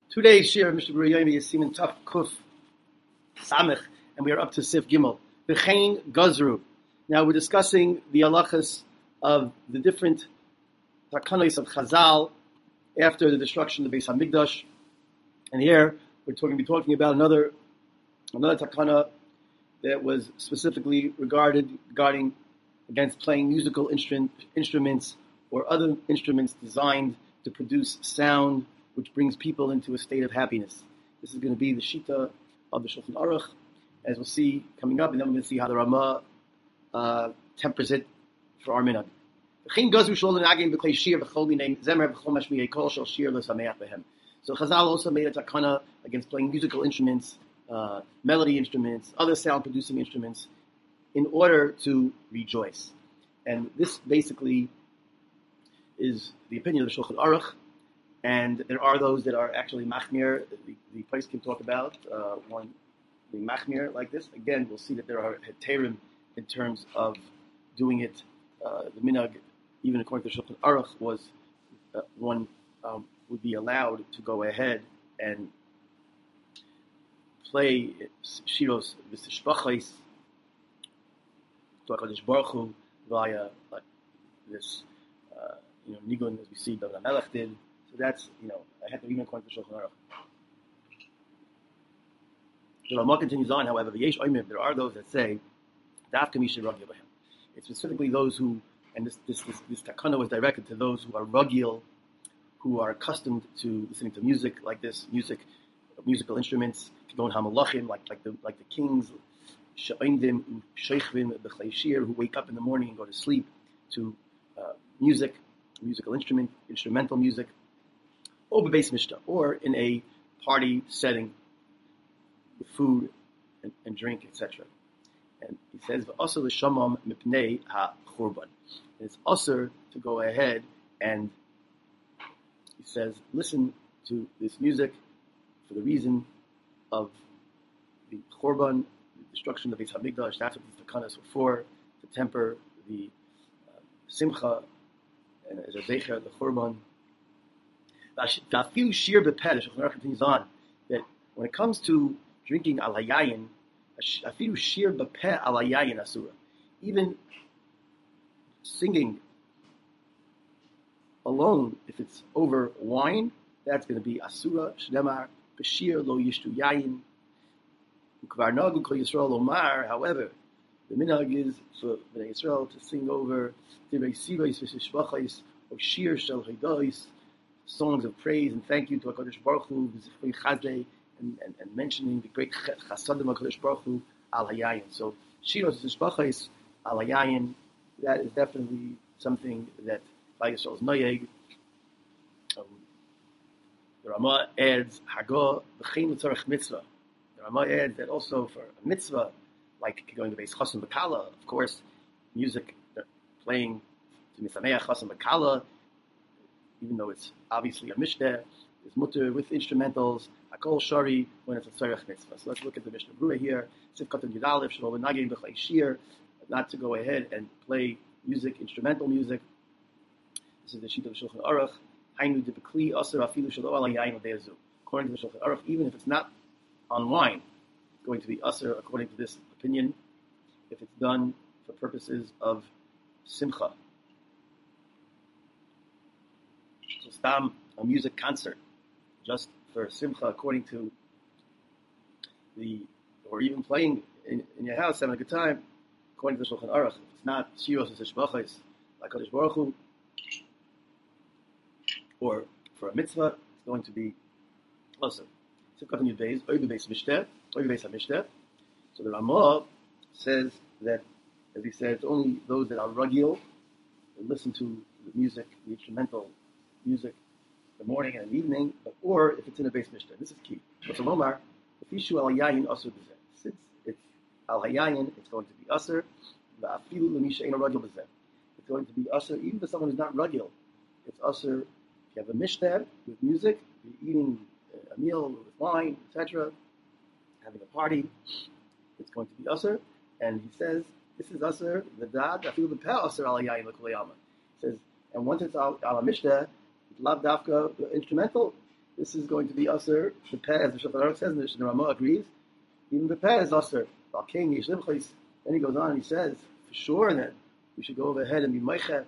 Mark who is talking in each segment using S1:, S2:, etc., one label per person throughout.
S1: Today's shir of Mishnah Berurah Yomi is Siman Taf Kuf Samech, and we are up to Sif Gimel. V'chein Gazru. Now we're discussing the halachas of the different takanos of Chazal after the destruction of the Beis Hamikdash, and here we're going to be talking about another takana that was specifically regarding against playing musical instruments or other instruments designed to produce sound which brings people into a state of happiness. This is going to be the Shita of the Shulchan Aruch, as we'll see coming up, and then we're going to see how the Ramah tempers it for our minhag. So Chazal also made a takana against playing musical instruments, melody instruments, other sound-producing instruments, in order to rejoice. And this basically is the opinion of the Shulchan Aruch. And there are those that are actually machmir. The place can talk about one being machmir like this. Again, we'll see that there are heterim in terms of doing it. The minhag, even according to Shulchan Aruch, was one would be allowed to go ahead and play shiros v'tishbachos to HaKadosh Baruch Hu via like this, nigun as we see David HaMelech did. So that's, I had to even according to Shulchan Aruch. The Ramah continues on, however, there are those that say, it's specifically those who, and this takana was directed to those who are ragil, who are accustomed to listening to music like this, musical instruments, Kigon HaMalachim, like the kings, who wake up in the morning and go to sleep to instrumental music, or in a party setting with food and drink, etc. And he says, "V'asur l'shamam mipnei ha'churban." It's usher to go ahead and, he says, listen to this music for the reason of the churban, the destruction of the Beis Hamikdash. That's what these takanas were for, to temper the simcha and as a zecher, the churban. Afilu shir bepeh, the Shulchan continues on, that when it comes to drinking al hayayin, afilu shir bepeh al hayayin asura, even singing alone, if it's over wine, that's going to be asura. Shnemar b'shir lo yishtu yayin. Ukvar nagu kol Yisrael omar. However, the minhag is for Bnei Yisrael to sing over divrei siros v'shishbachos or shir shel haidos, songs of praise and thank you to HaKadosh Baruch Hu, and mentioning the great chasadim of HaKadosh Baruch Hu al hayayin. So shiros v'shishbachos al hayayin, that is definitely something that by Yisrael is noyeg. The Ramah adds Hagah v'chein l'tzarech mitzvah. The Ramah adds that also for a mitzvah, like going to Beis Chasam B'Kala, of course, music, playing to Misameach Chasam B'Kala, even though it's obviously a mishneh, is mutter with instrumentals, hakol shari, when it's a tzarech mitzvah. So let's look at the Mishnah Berurah here. Sifkat and Yudalef, Shalom and Nagin B'chlei Shir, not to go ahead and play music, instrumental music. This is the sheet of the Shulchan Aruch. Hainu debekli aser afilu shelo ala yayin odeazu. According to the Shulchan Aruch, even if it's not on wine, it's going to be aser according to this opinion, if it's done for purposes of simcha. So stam, a music concert, just for simcha, according to or even playing in your house, having a good time, according to the Shulchan Aruch. If it's not shiros and tishbachos, like HaKadosh Baruch Hu, or for a mitzvah, it's going to be also. So the Ramah says that, as he said, it's only those that are ragil that listen to the music, the instrumental music, the morning and the evening, or if it's in a Beis Mishnah. This is key. Since it's al hayayin, it's going to be aser. It's going to be aser even for someone who's not ragil. It's aser. If you have a mishneh with music, you're eating a meal with wine, etc., having a party, it's going to be aser. And he says, this is aser, the dad, afilu b'peh aser al hayayin l'kulei alma. He says, and once it's al mishneh, lav dafka instrumental, this is going to be usher. The peh, as the Shulchan Aruch says, and the Ramah agrees. Even the peh is usher. Then he goes on and he says, for sure, then we should go overhead and be meiche.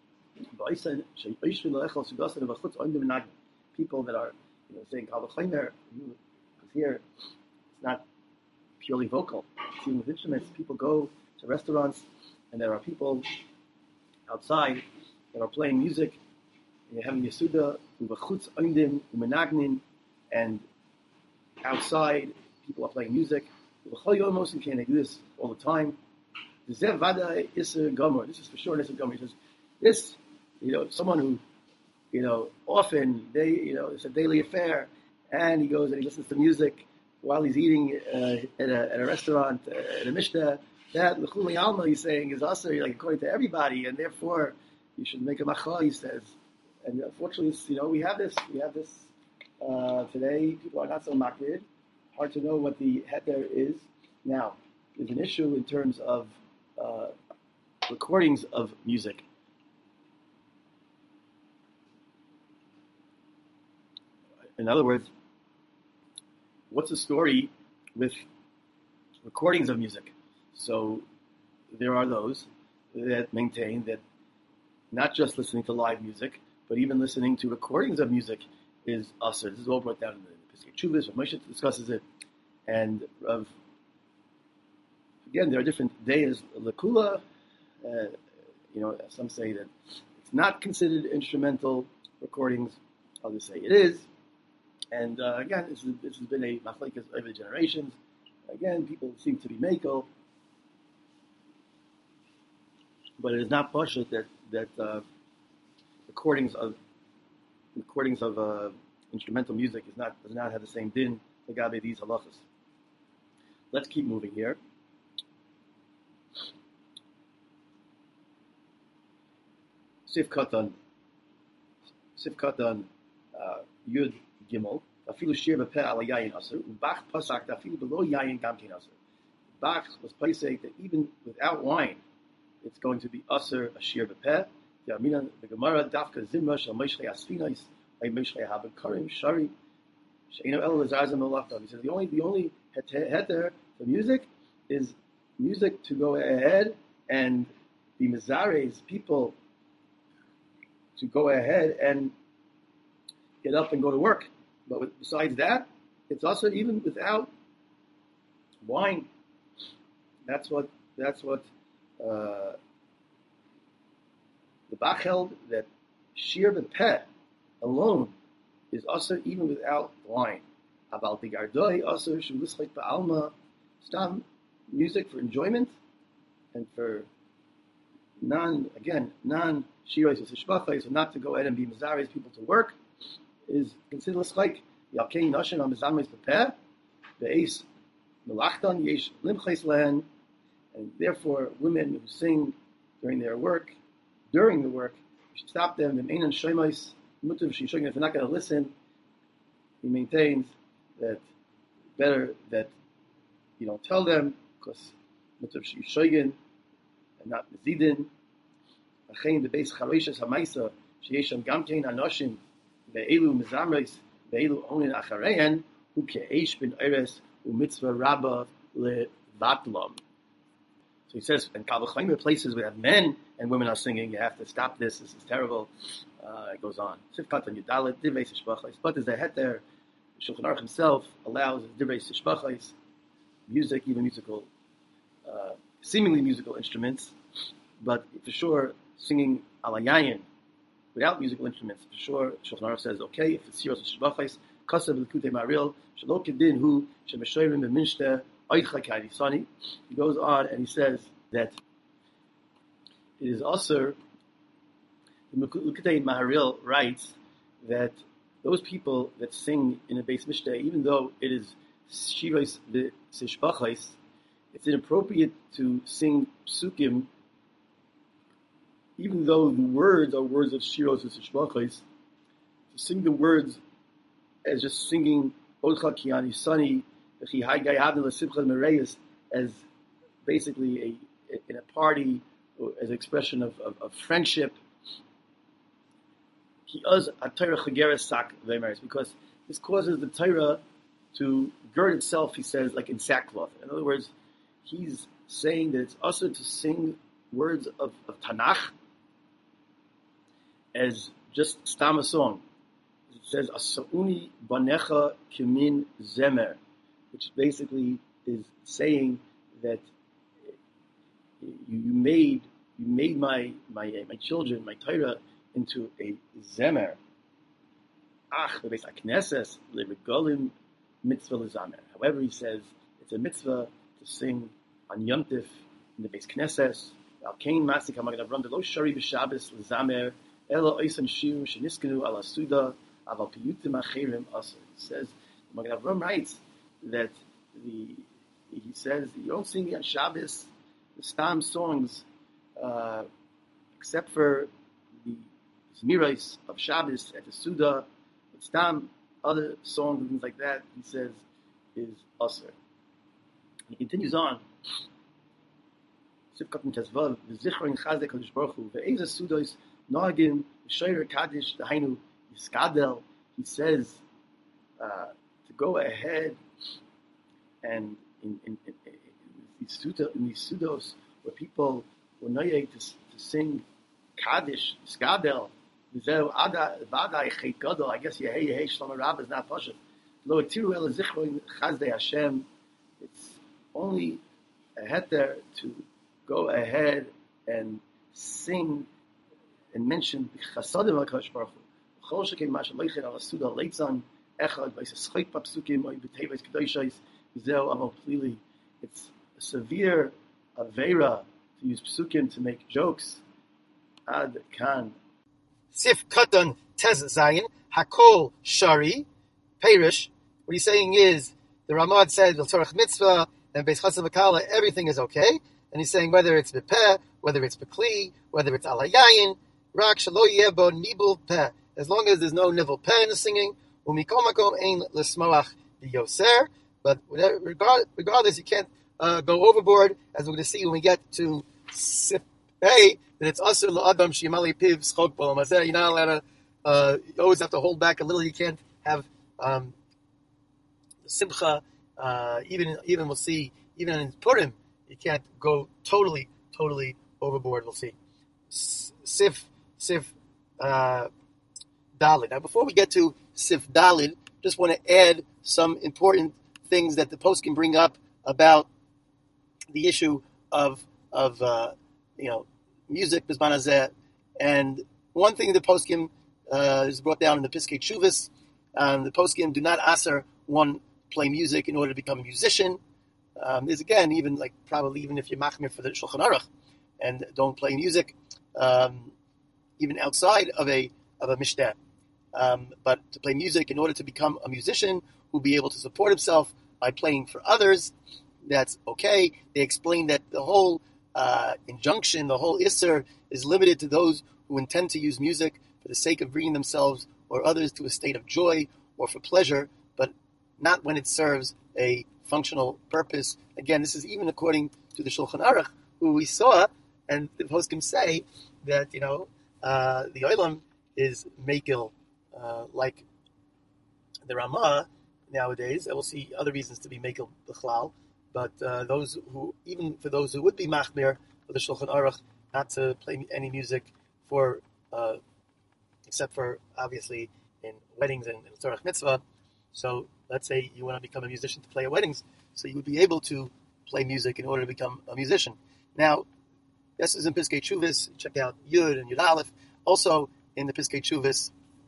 S1: People that are, saying Kal V'Chomer, because here it's not purely vocal. It's even with instruments. People go to restaurants, and there are people outside that are playing music. And you're having Yesuda, Uvachutz Oindim, Umenagnin, and outside people are playing music. Uvachol Yomos, and they do this all the time. This is for sure Issa Gomer. He says, this, someone who, often it's a daily affair, and he goes and he listens to music while he's eating at a restaurant, at a Mishnah. That l'chuli alma, he's saying, is also according to everybody, and therefore you should make a macha. He says, and unfortunately, we have this today. People are not so makrid. Hard to know what the heter is. Now, there's an issue in terms of recordings of music. In other words, what's the story with recordings of music? So there are those that maintain that not just listening to live music, but even listening to recordings of music is usher. This is all brought down in the Pesach Chuvas. Moshe discusses it, and again, there are different days. Lakula, some say that it's not considered instrumental recordings. Others say it is. And again, this has been a machlekes over the generations. Again, people seem to be makel, but it is not pashut that recordings of instrumental music does not have the same din legabe these halachas. Let's keep moving here. Sif Katan Yud Gimel. Afilu shir b'peh ala yayin aser. Bach pasak afilu below yayin gamkin aser. Bach was placing that even without wine, it's going to be aser a shir b'peh. The Amina the Gemara dafka zimra shel Moshe Asfinos by Moshe Habakarim Shari Sheino El Lazazim Olachtav. He said the only heter for music is music to go ahead and be mizares people to go ahead and get up and go to work. But besides that, it's also even without wine. That's what the Bach held, that shir b'peh alone is also even without wine. Abal b'gardoi also shulischik ba'alma, stam music for enjoyment and for non-shiros or sishbachos, so not to go ahead and be mizares people to work, is considered like Yalkein Nashin on Mizamis Bepeh, Be'ez Melachtan Yesh Limches Lehen, and therefore women who sing during the work, we should stop them. If they're not going to listen, he maintains that better that you don't tell them, because Mutav Shishogin and not Mizidin. Achein the base Charishas Hamaisa Sheyesham Gamkein Anoshim Be'elu Mizamres Be'elu Onin Achareyan Hu Ke'esh Ben Eres Hu Mitzvah Rabba Levatlam. So he says, in Kal V'Chomer places we have men and women are singing, you have to stop this. This is terrible. It goes on. Sifkat and Yudalet Divrei Sishbachos. But there's a heter. Shulchan Aruch himself allows Divrei Sishbachos, music, even musical, seemingly musical instruments, but for sure singing alayayin without musical instruments. For sure, Shulchan Aruch says okay if it's Shiros Sishbachos. Kasav L'Kutei Maril Shalom Kedin Hu Shemeshoyrim B'Minshter Oicha Karisani. He goes on and he says that it is also, the L'Kutei Maharil writes that those people that sing in a Beis Mishnah, even though it is Shiros Sishbachos, it's inappropriate to sing psukim, even though the words are words of Shiros Sishbachos, to sing the words as just singing Ocha Kiani Sani, as basically in a party, as an expression of friendship. Because this causes the Torah to gird itself, he says, like in sackcloth. In other words, he's saying that it's also to sing words of Tanakh as just stam a song. It says, Asauni banecha kimin zemer, which basically is saying that you made my children, my Torah, into a zemer. Bebeis hakneses leregolim mitzvah lezamer. However, he says it's a mitzvah to sing on Yom Tif in the Beis Knesses. Al kain masik hamagad Avram lo shari b'Shabbos lezamer ela oisan shir sheniskenu ala suda aval piyutim acherim asur. He says, Magad Avram writes that he says you don't sing on Shabbos the stam songs except for the Zmiros of Shabbos at the Suda, but stam other songs and things like that, he says, is asur. He continues on. Sivkat Tezvav, v'zichron chazek Kadosh Baruch Hu, ve'eza sudos nagim v'shoyer kaddish dahainu yiskadel. He says to go ahead and in these sudos where people were noyeg to sing kaddish yiskadel. I guess Yehei Shlomo Rabbah is not Pasha. Lo etiru el zichron chazdei Hashem. It's only a heter to go ahead and sing and mention Chasadim HaKadosh Baruch Hu. Chol shekei masha loichet al asuda leitzan echad v'yisaschayk b'psukim oy b'teives kedoshos zeu aval plili. It's a severe avera to use psukim to make jokes. Ad kan.
S2: Sif Katan Tez Zayin, Hakol Shari, Perish. What he's saying is, the Ramad said, L'Torach Mitzvah, and Beis Chassav Akala, everything is okay. And he's saying whether it's Bepeh, whether it's Bekli, whether it's Alayayin, Rak Shalo Yebo Nibul Peh. As long as there's no Nibul Peh in the singing, Umikol Makom Ein L'Smoach B'Yoser. But regardless, you can't go overboard, as we're going to see when we get to Sif Hey, that it's asur la'adam sheyimali piv schok bo l'mazeh. You're not allowed to. You always have to hold back a little. You can't have simcha. Even we'll see. Even in Purim, you can't go totally overboard. We'll see. Sif Dalid. Now, before we get to Sif Dalid, just want to add some important things that the post can bring up about the issue of music, Bizman Hazeh. And one thing the poskim is brought down in the Piskei Teshuvos, the poskim do not aser one play music in order to become a musician. There's again, even if you're machmir for the Shulchan Aruch and don't play music, even outside of a mishnah. But to play music in order to become a musician who'll be able to support himself by playing for others, that's okay. They explain that the whole injunction, the whole Isser, is limited to those who intend to use music for the sake of bringing themselves or others to a state of joy or for pleasure, but not when it serves a functional purpose. Again, this is even according to the Shulchan Aruch, who we saw, and the poskim say that the Olam is makil, like the Ramah nowadays. I will see other reasons to be makil b'chlal. But those who would be machmir for the Shulchan Aruch, not to play any music for, except for obviously in weddings and Torah Mitzvah. So let's say you want to become a musician to play at weddings, so you would be able to play music in order to become a musician. Now, this is in Piskei Teshuvos. Check out Yud and Yud Aleph. Also in the Piskei Teshuvos,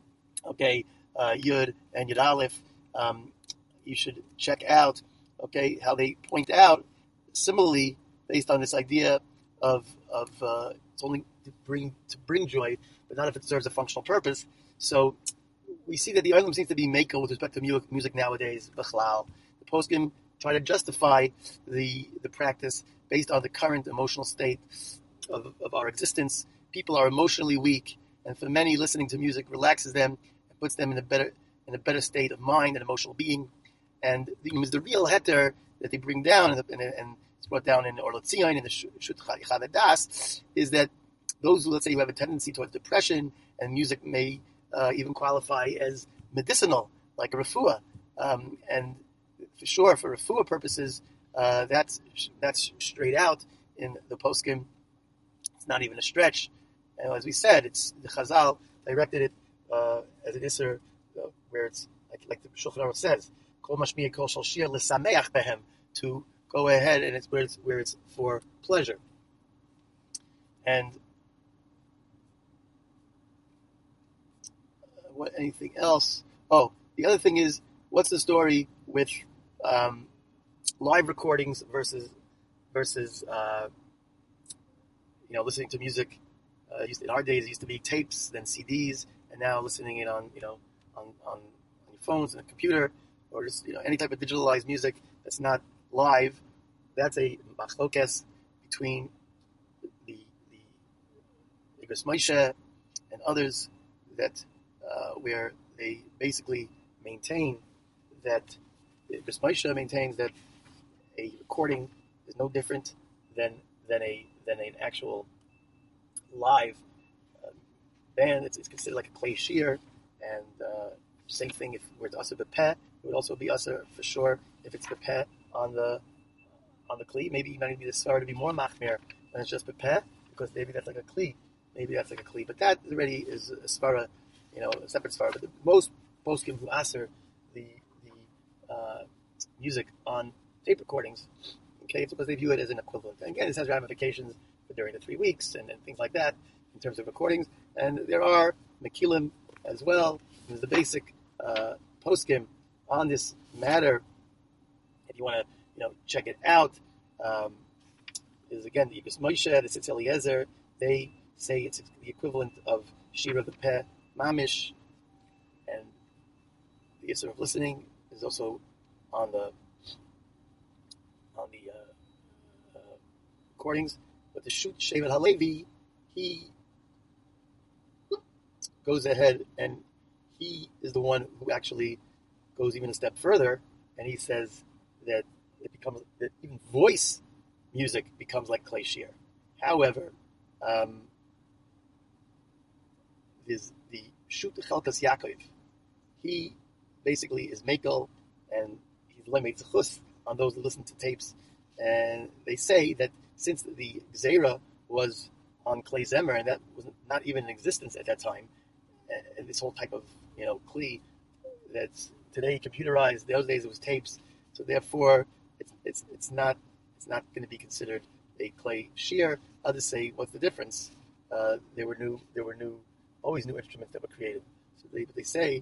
S2: Yud and Yud Aleph, you should check out. How they point out, similarly, based on this idea of it's only to bring joy, but not if it serves a functional purpose. So we see that the Olam seems to be makel with respect to music nowadays. B'chlal, the poskim try to justify the practice based on the current emotional state of our existence. People are emotionally weak, and for many, listening to music relaxes them and puts them in a better state of mind and emotional being. And the real heter that they bring down, and it's brought down in Or L'Tzion, in the Shut Chavadas, is that those who, let's say, who have a tendency towards depression, and music may even qualify as medicinal like a refuah, and for sure for refuah purposes, that's straight out in the poskim. It's not even a stretch, and as we said, it's the Chazal directed it as an iser where it's like the Shulchan Aruch says, "Kol mashmiya kol shal shir l'sameach behem," to go ahead, and it's where it's for pleasure. And what? Anything else? Oh, the other thing is, what's the story with live recordings versus listening to music? In our days, it used to be tapes, then CDs, and now listening it on on your phones and a computer, or just any type of digitalized music that's not live. That's a machlokes between the Igros Moshe and others that where they basically maintain that Igros Moshe maintains that a recording is no different than an actual live band. It's considered like a clay shear, and same thing if we're to usher bepeh, it would also be usher for sure if it's bepeh on the kli. Maybe you might need the svara to be more machmir than it's just bepeh, because maybe that's like a kli. But that already is a svara, a separate svara. But most poskim who answer the music on tape recordings, okay, it's because they view it as an equivalent. And again, this has ramifications for during the 3 weeks and things like that in terms of recordings. And there are mekilim as well. There's the basic poskim on this matter. If you want to, check it out, is again the Igros Moshe, the Tzitz Eliezer. They say it's the equivalent of Shira the Peh Mamish, and the issue of listening is also on the recordings. But the Shut Shevet Halevi, he goes ahead and he is the one who actually goes even a step further, and he says that that even voice music becomes like clay shear. However, is the Shut Chelkas Yaakov. He basically is Mekel, and he's Lemei Tzechus on those who listen to tapes. And they say that since the Gzeira was on Klei Zemer, and that was not even in existence at that time, and this whole type of Kli that's today computerized, those days it was tapes. So therefore, it's not going to be considered a clay shear. Others say, what's the difference? There were always new instruments that were created. So they say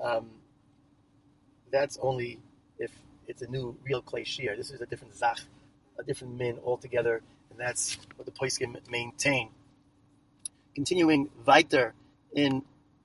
S2: that's only if it's a new real clay shear. This is a different zach, a different min altogether, and that's what the poskim maintain. Continuing weiter in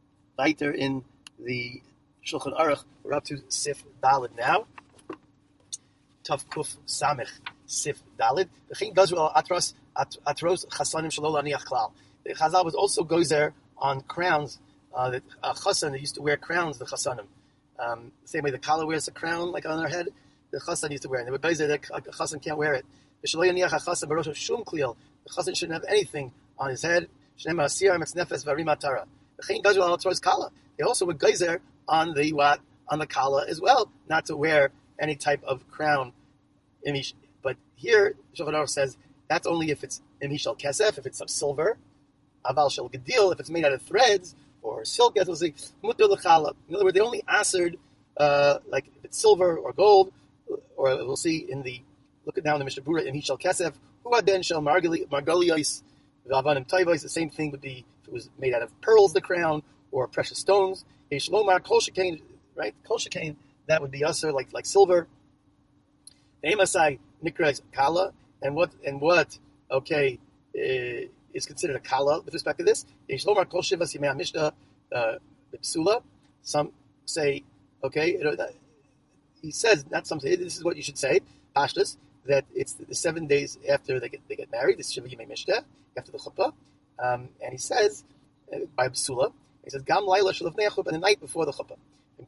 S2: the Shulchan Aruch, we're up to Sif Daled now. Tav Kuf Samech Sif Daled. The Atros Chasanim Shelo Laniach Klal. The Chazal was also gozer on crowns. The Chasan, they used to wear crowns, the Chasanim. Same way the Kala wears a crown like on their head, the Chasan used to wear it. And they were gozer that the Chasan can't wear it. The Shelo Laniach HaChasan Barosh Shum Kliel. The Chasan shouldn't have anything on his head. Shneim Asir Metz Nefes Varimatara. The Chayin Gazul Al Atros Kala. They also were gozer on the Kala as well, not to wear any type of crown. But here, Shulchan Aruch says that's only if it's imishal kesef, if it's of silver, aval shel gedil, if it's made out of threads or silk, as we'll see, mutter l'chala. In other words, they only answered like if it's silver or gold, or we'll see look at down the Mishnah Berurah, imishal kesef, hu aden shel margalios v'avanim tayvos. The same thing would be if it was made out of pearls, the crown, or precious stones. Shlomar kol shekain, right? Kol shekain, that would be usher like silver. Emasai nikras kala, and what is considered a kala with respect to this? Shlomar kol shivas yimei mishnah b'psula. Some say, he says, not some say, this is what you should say, pashtus, that it's the 7 days after they get married. This shiva yimei mishnah after the chuppah, and he says by psula. He says, Gam Laila Shalavnei Chuppah, and the night before the Chuppah.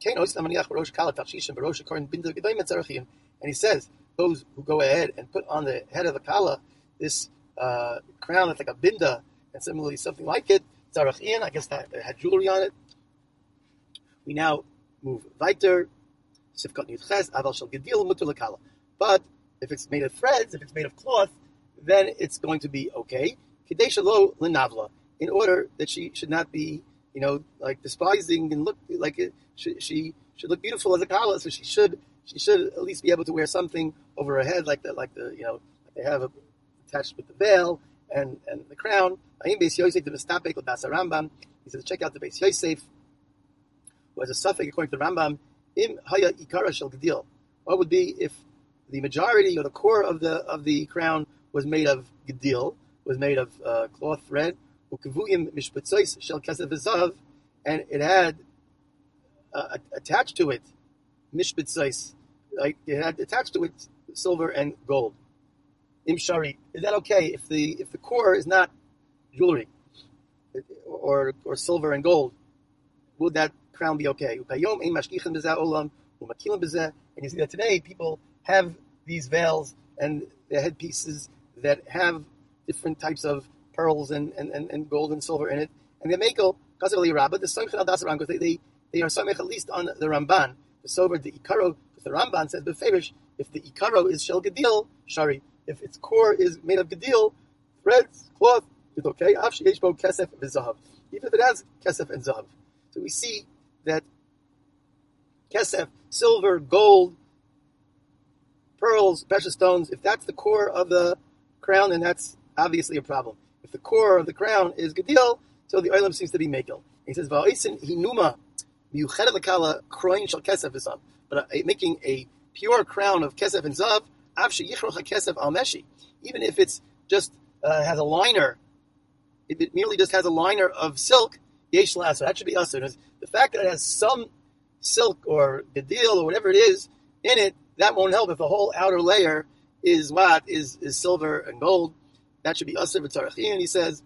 S2: And he says, those who go ahead and put on the head of the Kala this crown that's like a binda, and similarly something like it, Tzarachian, I guess that had jewelry on it. We now move weiter. Sifkat Nidches, Aval Shel Gedil Mutter Lekala. But if it's made of threads, if it's made of cloth, then it's going to be okay. Kidei Shelo Lenavla, in order that she should not be, like despising and look like it. She should look beautiful as a kala, so she should at least be able to wear something over her head like they have attached with the veil and the crown. He says, check out the Beis Yosef, who has a suffix according to the Rambam. Im haya ikara shel gedil. What would be if the majority or the core of the crown was made of gedil, was made of cloth thread, ukavuyim mishpatzois shel kesef v'zav, and it had attached to it mishpatzois, like it had attached to it silver and gold. Im shari, is that okay if the core is not jewelry or silver and gold? Would that crown be okay? And you see that today people have these veils and the headpieces that have different types of pearls and gold and silver in it, and they make the they are samech at least on the Ramban, the sober the ikaro, because the Ramban says beferish, if the ikaro is shel gedil shari, if its core is made of gedil, threads, cloth, it's okay. Kesef v'zahav, even if it has kesef and zahav. So we see that kesef, silver, gold, pearls, precious stones, if that's the core of the crown, then that's obviously a problem. If the core of the crown is gedil, so the oilam seems to be mekel. He says, "Va'osin hinuma miuchedet lekala kroin shel kesef v'zav." But making a pure crown of kesef and zav, av sheyichroch kesef al meshi, even if it's just has a liner, if it merely just has a liner of silk, yesh la'aseh, that should be usher. The fact that it has some silk or gedil or whatever it is in it, that won't help if the whole outer layer is silver and gold. That should be usher v'tzarachin. And he says,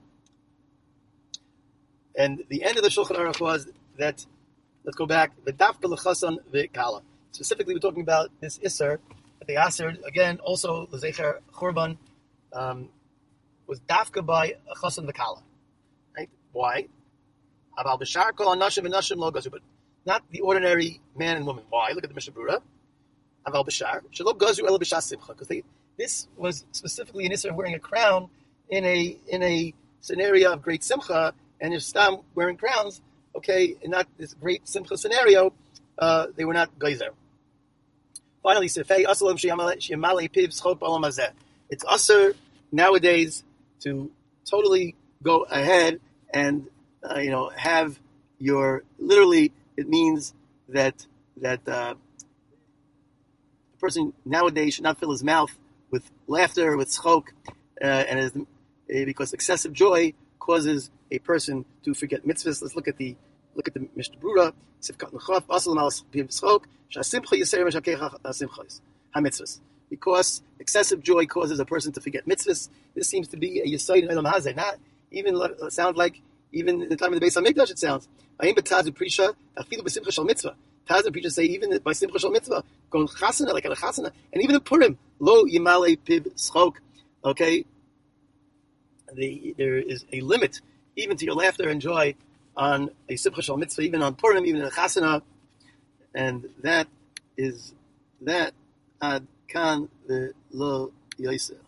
S2: and the end of the Shulchan Aruch was that, let's go back, v'dafka l'chasan v'kala. Specifically, we're talking about this isser that they asered, again, also the Zecher Churban, was dafka by a chasan v'kala. Right? Why? Aval b'shar kol anashim v'nashim lo gazu, but not the ordinary man and woman. Why? Look at the Mishnah Brura. Aval b'shar shelo gazu ela b'shas simcha, because this was specifically an isser of wearing a crown in a scenario of great simcha, and if stam wearing crowns, okay, in not this great simcha scenario, they were not geyser. Finally, sefei asalam sheyamale piv schot b'olam hazeh. It's usher nowadays to totally go ahead and have your, literally it means that the person nowadays should not fill his mouth with laughter, with schok, because excessive joy causes a person to forget mitzvahs. Let's look at the Mishnah Brura. Because excessive joy causes a person to forget mitzvahs. This seems to be a yesod in Olam Hazeh. Not even sounds like even in the time of the Beis Hamikdash it sounds. Taz and Prisha say even by simcha shel mitzvah, going chasana like at a chasana, and even in Purim, lo yimale pib schok. Okay, there is a limit even to your laughter and joy on a simcha shel mitzvah, even on Purim, even in a chasana, and that is that ad kan the lo yosef.